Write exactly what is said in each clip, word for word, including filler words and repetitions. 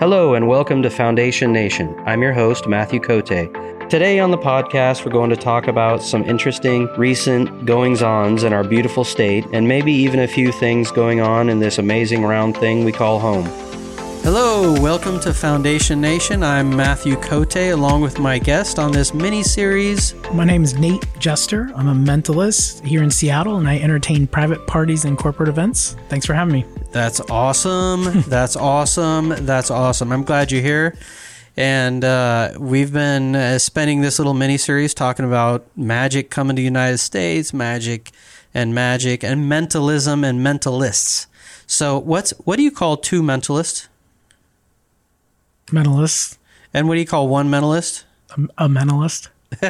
Hello and welcome to Foundation Nation. I'm your host, Matthew Cote. Today on the podcast, we're going to talk about some interesting recent goings-ons in our beautiful state, and maybe even a few things going on in this amazing round thing we call home. Hello, welcome to Foundation Nation. I'm Matthew Cote, along with my guest on this mini-series. My name is Nate Jester. I'm a mentalist here in Seattle, and I entertain private parties and corporate events. Thanks for having me. That's awesome. That's awesome. That's awesome. I'm glad you're here. And uh, we've been uh, spending this little mini-series talking about magic coming to the United States, magic and magic, and mentalism and mentalists. So what's what do you call two mentalists? Mentalist. And what do you call one mentalist? A, a mentalist.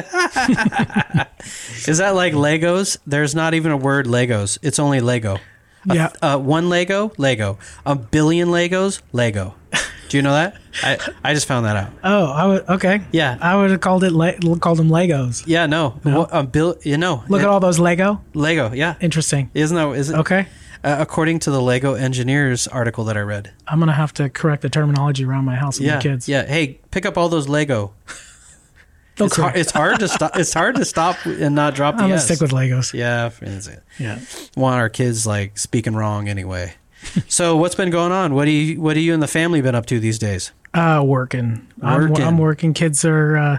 Is that like Legos? There's not even a word Legos. It's only Lego. A, Yeah. Uh, one Lego, Lego. A billion Legos, Lego. Do you know that? I, I just found that out. Oh, I would. Okay. Yeah. I would have called it le- called them Legos. Yeah, no. No? What, a bill, you know. Look it, at all those Lego. Lego, yeah. Interesting. Isn't that, is it? Okay. Uh, according to the Lego Engineers article that I read. I'm gonna have to correct the terminology around my house with Yeah, my kids. yeah. Hey, pick up all those Lego. They'll It's hard, correct. it's hard to stop. It's hard to stop and not drop the I'm gonna S. stick with Legos. Yeah, it's it. Yeah. Want our kids like speaking wrong anyway. So what's been going on? What do you what do you and the family been up to these days? Uh, working. Working. I'm, I'm working. Kids are. Uh,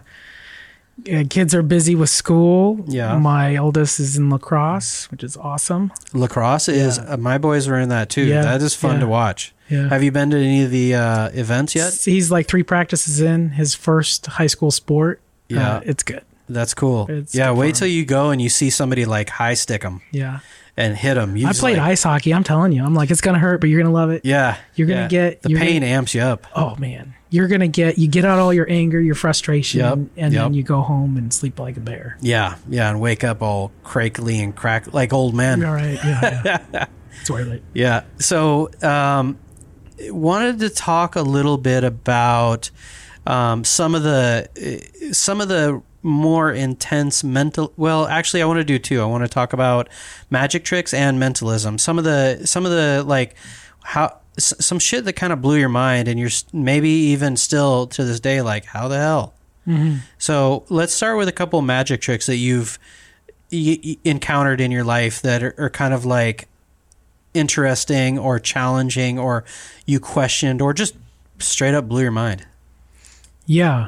uh, kids are busy with school. Yeah. My oldest is in lacrosse, which is awesome. Lacrosse is uh, my boys are in that too. Yeah, That is fun yeah. to watch. Yeah. Have you been to any of the uh, events yet? He's like three practices in his first high school sport. Yeah. Uh, it's good. That's cool. It's yeah, good wait fun. till you go and you see somebody like high stick them Yeah. and hit them. I played ice hockey. I'm telling you. I'm like, it's going to hurt, but you're going to love it. Yeah, You're gonna yeah. get- the you're pain gonna- amps you up. Oh, man. You're going to get, you get out all your anger, your frustration, Yep, and, and yep. then you go home and sleep like a bear. Yeah, yeah, and wake up all crackly and crack like old men. All right. Yeah. yeah. It's worth it. Yeah. So, um, wanted to talk a little bit about um, some of the uh, some of the more intense mental. Well, actually, I want to do two. I want to talk about magic tricks and mentalism. Some of the some of the like how s- some shit that kind of blew your mind, and you're s- maybe even still to this day like, how the hell? Mm-hmm. So let's start with a couple magic tricks that you've y- y- encountered in your life that are, are kind of like interesting or challenging or you questioned or just straight up blew your mind. Yeah.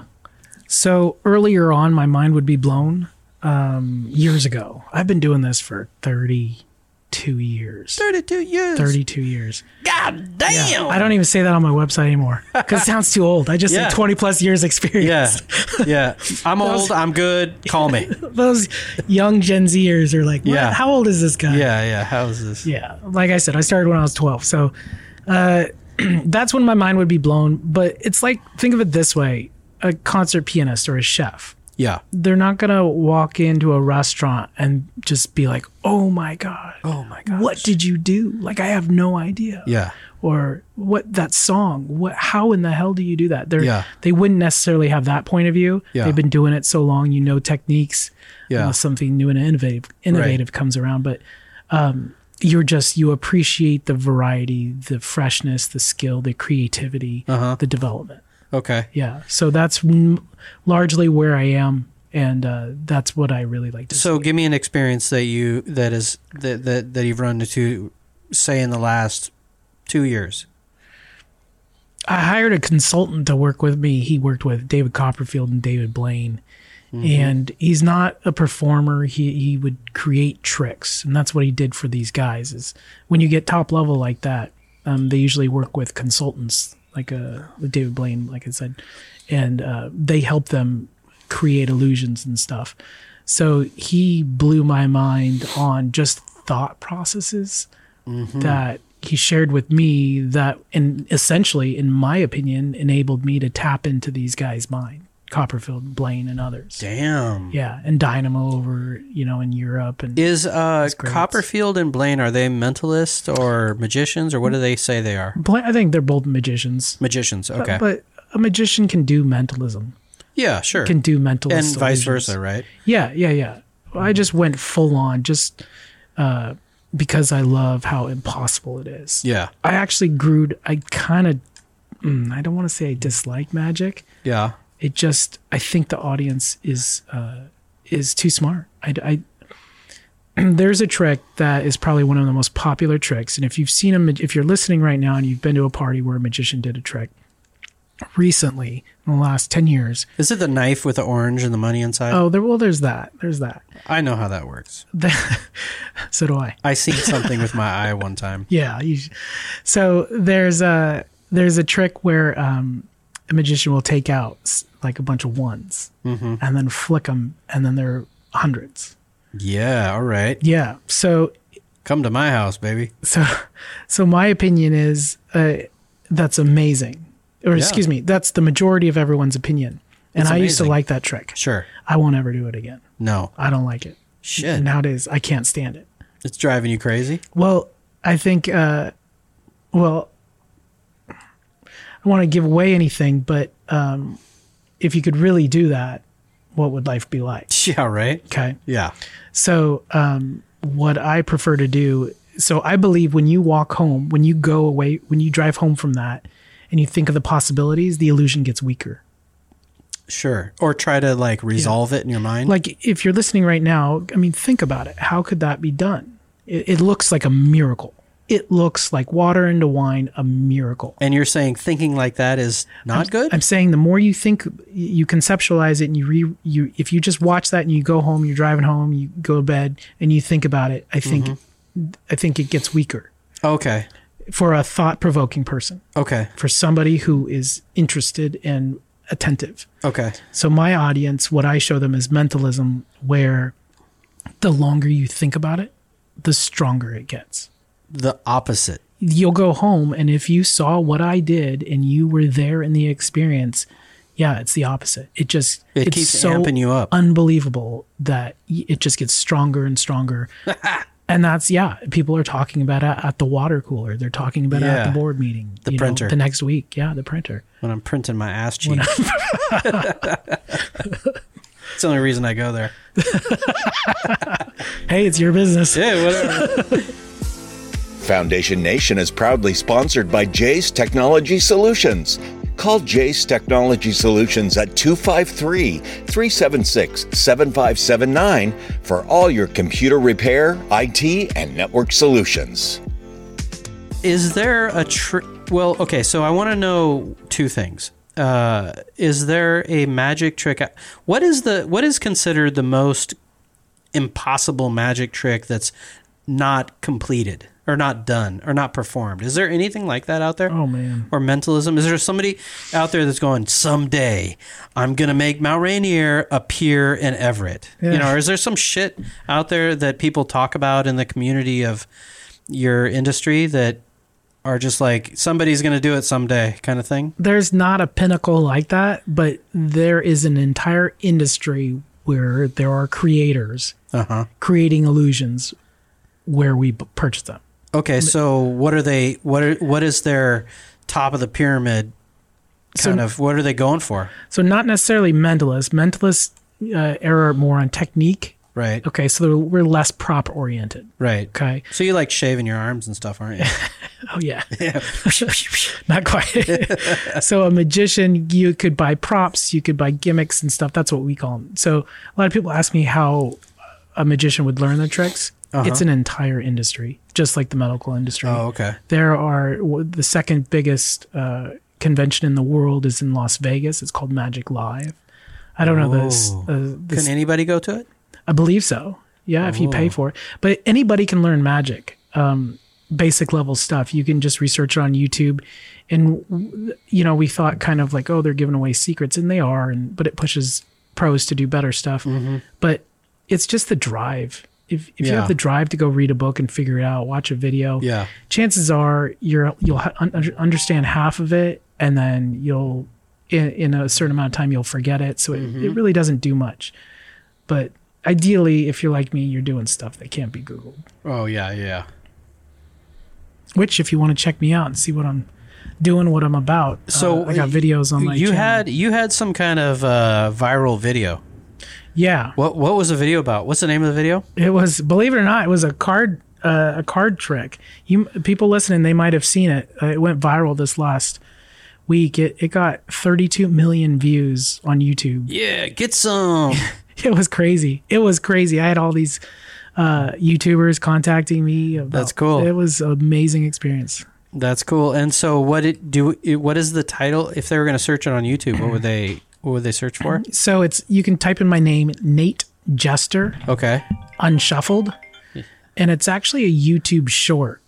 So earlier on, my mind would be blown um, years ago. I've been doing this for thirty-two years. thirty-two years. thirty-two years. God damn. Yeah, I don't even say that on my website anymore because it sounds too old. I just Yeah. say twenty plus years Yeah. experience. Yeah. I'm That was- old. I'm good. Call me. Those young Gen Zers are like, what? Yeah. How old is this guy? Yeah. Yeah. How's this? Yeah. Like I said, I started when I was twelve. So uh, that's when my mind would be blown. But it's like, think of it this way. A concert pianist or a chef. Yeah. They're not going to walk into a restaurant and just be like, oh my God. Oh my gosh. What did you do? Like, I have no idea. Yeah. Or what that song, what, how in the hell do you do that? They're, Yeah. They wouldn't necessarily have that point of view. Yeah. They've been doing it so long, you know, techniques, Yeah. unless something new and innovative, innovative comes around. But um, you're just, you appreciate the variety, the freshness, the skill, the creativity, Uh-huh. the development. Okay. Yeah. So that's m- largely where I am. And uh, that's what I really like to see. So give me an experience that you, that is, that, that, that you've run into, say in the last two years. I hired a consultant to work with me. He worked with David Copperfield and David Blaine. Mm-hmm. And he's not a performer. He he would create tricks. And that's what he did for these guys is when you get top level like that, um, they usually work with consultants like uh, with David Blaine, like I said. And uh, they help them create illusions and stuff. So he blew my mind on just thought processes Mm-hmm. that he shared with me that, and essentially, in my opinion, enabled me to tap into these guys' mind, Copperfield, Blaine, and others. Damn. Yeah, and Dynamo over, you know, in Europe. And Is uh, great. Copperfield and Blaine, are they mentalists or magicians, or what do they say they are? Blaine, I think they're both magicians. Magicians, okay. But, but a magician can do mentalism, yeah, sure. can do mentalist And vice illusions. versa, right? Yeah, yeah, yeah. I just went full on just uh, because I love how impossible it is. Yeah. I actually grew, I kind of mm, I don't want to say I dislike magic. Yeah. It just, I think the audience is uh, is too smart. I, I there's a trick that is probably one of the most popular tricks, and if you've seen a, if you're listening right now and you've been to a party where a magician did a trick recently in the last ten years, is it the knife with the orange and the money inside? Oh, there. Well, there's that. There's that. I know how that works. So do I. I seen something with my eye one time. Yeah. You, so there's a there's a trick where um, a magician will take out s- like a bunch of ones Mm-hmm. and then flick them, and then they're hundreds. Yeah. All right. Yeah. So Come to my house, baby. so so my opinion is uh, that's amazing. Or Yeah. excuse me, that's the majority of everyone's opinion. And It's I used to amazing. like that trick. Sure. I won't ever do it again. No. I don't like it. Shit. Nowadays, I can't stand it. It's driving you crazy. Well, I think, uh, well, I don't want to give away anything, but um, if you could really do that, what would life be like? Yeah. Right. Okay. Yeah. So, um, what I prefer to do, so I believe when you walk home, when you go away, when you drive home from that and you think of the possibilities, the illusion gets weaker. Sure. Or try to like resolve it in your mind. Like if you're listening right now, I mean, think about it. How could that be done? It, it looks like a miracle. It looks like water into wine, a miracle. and you're saying thinking like that is not good? I'm saying the more you think, you conceptualize it, and you re, you if you just watch that and you go home, you're driving home, you go to bed, and you think about it. I think, Mm-hmm. I think it gets weaker Okay. for a thought-provoking person, Okay. for somebody who is interested and attentive. Okay. So my audience, what I show them is mentalism, where the longer you think about it, the stronger it gets. The opposite. You'll go home, and if you saw what I did and you were there in the experience, yeah, it's the opposite. It just It it's keeps so amping you up. unbelievable that y- it just gets stronger and stronger. And that's, yeah, people are talking about it at the water cooler. They're talking about it Yeah. at the board meeting. The you know, printer. the next week. Yeah, the printer. When I'm printing my ass cheeks. It's the only reason I go there. Hey, it's your business. Yeah, whatever. Foundation Nation is proudly sponsored by Jace Technology Solutions. Call Jace Technology Solutions at two five three, three seven six, seven five seven nine for all your computer repair, I T, and network solutions. Is there a tr- well, okay, so I want to know two things. Uh, is there a magic trick? What is the what is considered the most impossible magic trick that's not completed or not done or not performed? Is there anything like that out there? Oh, man. Or mentalism? Is there somebody out there that's going, someday I'm going to make Mount Rainier appear in Everett? Yeah. You know, or is there some shit out there that people talk about in the community of your industry that are just like, somebody's going to do it someday kind of thing? There's not a pinnacle like that, but there is an entire industry where there are creators Uh-huh. creating illusions where we b- purchase them. Okay, so what are they, what are, what is their top of the pyramid kind So- of, what are they going for? So not necessarily mentalists. Mentalists uh, err more on technique. Right, Okay, so they're- we're less prop oriented. right. Okay. So you like shaving your arms and stuff, aren't you? Oh yeah. Not quite. So a magician, you could buy props, you could buy gimmicks and stuff. That's what we call them. So a lot of people ask me how a magician would learn the tricks. Uh-huh. It's an entire industry, just like the medical industry. Oh, okay. There are w- the second biggest uh, convention in the world is in Las Vegas. It's called Magic Live. I don't know this. Oh. Uh, this Can anybody go to it? I believe so. Yeah, if you pay Oh. for it. But anybody can learn magic, um, basic level stuff. You can just research it on YouTube. And, w- you know, we thought kind of like, oh, they're giving away secrets, and they are, and but it pushes pros to do better stuff. Mm-hmm. But it's just the drive. If, if you Yeah. have the drive to go read a book and figure it out, watch a video, Yeah. chances are you're, you'll ha- un- understand half of it, and then you'll, in, in a certain amount of time, you'll forget it. So it, Mm-hmm. it really doesn't do much. But ideally, if you're like me, you're doing stuff that can't be Googled. Oh, yeah, yeah. Which, if you want to check me out and see what I'm doing, what I'm about, So uh, I got videos on my you channel. had you had some kind of uh, viral video. Yeah, What what was the video about? What's the name of the video? it was. Believe it or not, it was a card uh, a card trick. You people listening, they might have seen it. Uh, it went viral this last week, it, it got thirty-two million views on YouTube. Yeah, get some. It was crazy. It was crazy. I had all these uh, YouTubers contacting me. About, That's cool. It was an amazing experience. That's cool. And so, what it do? What is the title? If they were going to search it on YouTube, what would they? What would they search for? So it's you can type in my name, Nate Jester, Okay. Unshuffled, and it's actually a YouTube short.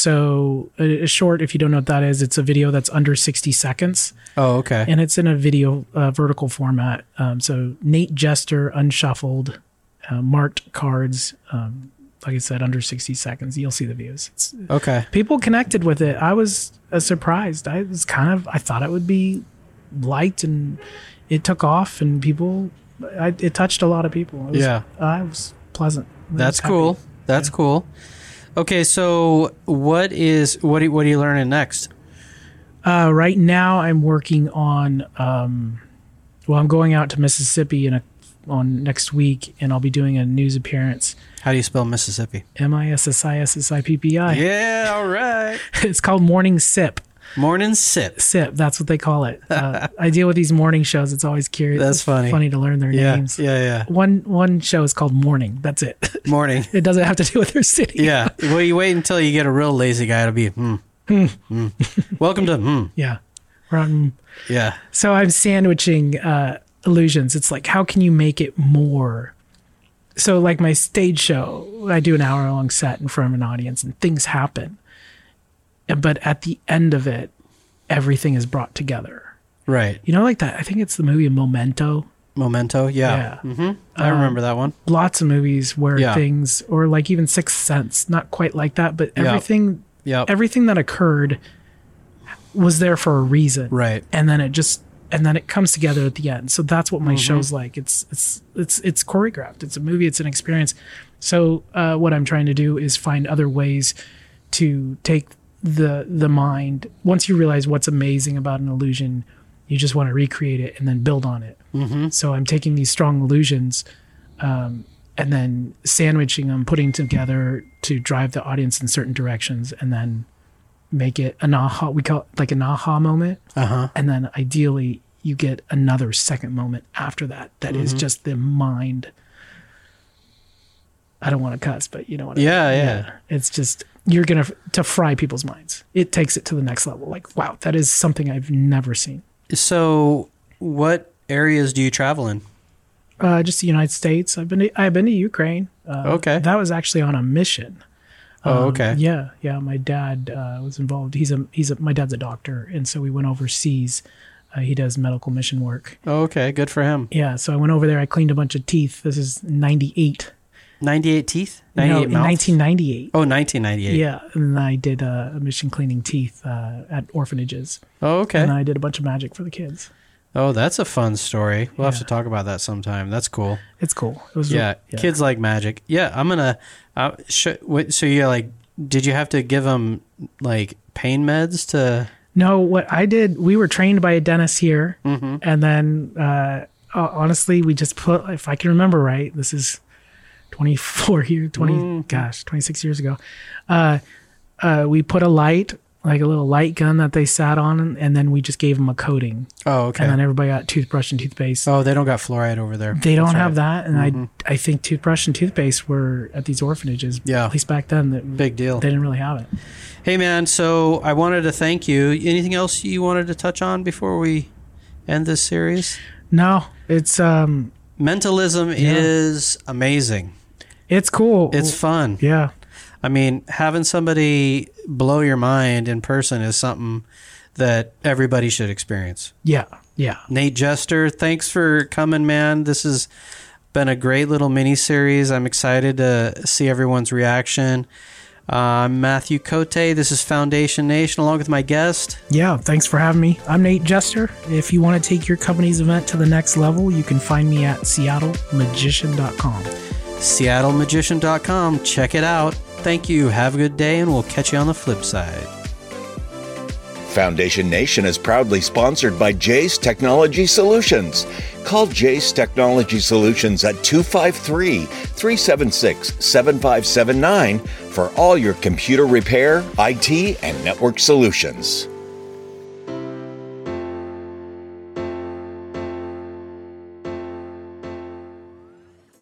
So a, a short, if you don't know what that is, it's a video that's under sixty seconds, Oh, okay. and it's in a video uh, vertical format. Um, so Nate Jester, Unshuffled, uh, marked cards. Um, like I said, under sixty seconds, you'll see the views. It's, Okay. people connected with it. I was uh, surprised. I was kind of, I thought it would be liked, and it took off, and people, I, it touched a lot of people. It was, Yeah. I was pleasant. I was That's happy. cool. That's cool. Okay, so what is what? Are, what are you learning next? Uh, right now, I'm working on. Um, well, I'm going out to Mississippi in a on next week, and I'll be doing a news appearance. How do you spell Mississippi? M I S S I S S I P P I. Yeah. All right. It's called Morning Sip. Morning sip. Sip. That's what they call it. Uh, I deal with these morning shows. It's always curious. That's it's funny. Funny to learn their Yeah. names. Yeah. Yeah. One one show is called Morning. That's it. Morning. It doesn't have to do with their city. Yeah. Well, you wait until you get a real lazy guy to be. Hmm. Hmm. Welcome to. Hmm. Yeah. We're on. Yeah. So I'm sandwiching uh, illusions. It's like, how can you make it more? So like my stage show, I do an hour long set in front of an audience, and things happen. But at the end of it, everything is brought together. Right. You know, like that. I think it's the movie Memento. Memento. Yeah. Yeah. hmm I remember that one. Lots of movies where Yeah. things, or like even Sixth Sense, not quite like that, but Yeah. everything, Yep. everything that occurred was there for a reason. Right. And then it just, and then it comes together at the end. So that's what my Mm-hmm. show's like. It's, it's, it's, it's choreographed. It's a movie. It's an experience. So uh, what I'm trying to do is find other ways to take the, the mind. Once you realize what's amazing about an illusion, you just want to recreate it and then build on it. Mm-hmm. So I'm taking these strong illusions, um, and then sandwiching them, putting together to drive the audience in certain directions, and then make it an aha. We call it like an aha moment. Uh huh. And then ideally you get another second moment after that. That is Mm-hmm. just the mind. I don't want to cuss, but you know what I Yeah, mean? yeah. It's just, you're going to, to fry people's minds. It takes it to the next level. Like, wow, that is something I've never seen. So, what areas do you travel in? Uh, just the United States. I've been to, I've been to Ukraine. Uh, Okay. That was actually on a mission. Oh, Um, okay. Yeah, yeah. My dad uh, was involved. He's a he's a my dad's a doctor, and so we went overseas. Uh, he does medical mission work. Oh, okay. Good for him. Yeah, so I went over there. I cleaned a bunch of teeth. This is ninety-eight. ninety-eight teeth? No, ninety-eight in mouths? nineteen ninety-eight. Oh, nineteen ninety-eight. Yeah, and then I did uh, a mission cleaning teeth uh, at orphanages, Oh, okay. and then I did a bunch of magic for the kids. Oh, that's a fun story. We'll have Yeah. to talk about that sometime. That's cool. It's cool. It was Yeah, kids like magic. Yeah, I'm gonna. Uh, sh- wait, so you like? Did you have to give them like pain meds to? No, what I did, we were trained by a dentist here, Mhm. and then uh, uh, honestly, we just put, if I can remember right, this is twenty-four years, twenty, Mhm. gosh, twenty-six years ago. Uh, uh, we put a light, like a little light gun that they sat on, and then we just gave them a coating, Oh, okay. and then everybody got toothbrush and toothpaste. Oh, they don't got fluoride over there. They don't That's have right. that, and I I think toothbrush and toothpaste were at these orphanages. Yeah. At least back then, that Big deal. they didn't really have it. Hey, man. So I wanted to thank you. Anything else you wanted to touch on before we end this series? No, it's um, Mentalism Yeah. is amazing. it's cool. It's fun. yeah. I mean, having somebody blow your mind in person is something that everybody should experience. Yeah, yeah. Nate Jester, thanks for coming, man. This has been a great little mini series. I'm excited to see everyone's reaction. Uh, I'm Matthew Cote. This is Foundation Nation, along with my guest. Yeah, thanks for having me. I'm Nate Jester. If you want to take your company's event to the next level, you can find me at seattle magician dot com. seattle magician dot com. Check it out. Thank you. Have a good day, and we'll catch you on the flip side. Foundation Nation is proudly sponsored by Jace Technology Solutions. Call Jace Technology Solutions at two five three, three seven six, seven five seven nine for all your computer repair, I T, and network solutions.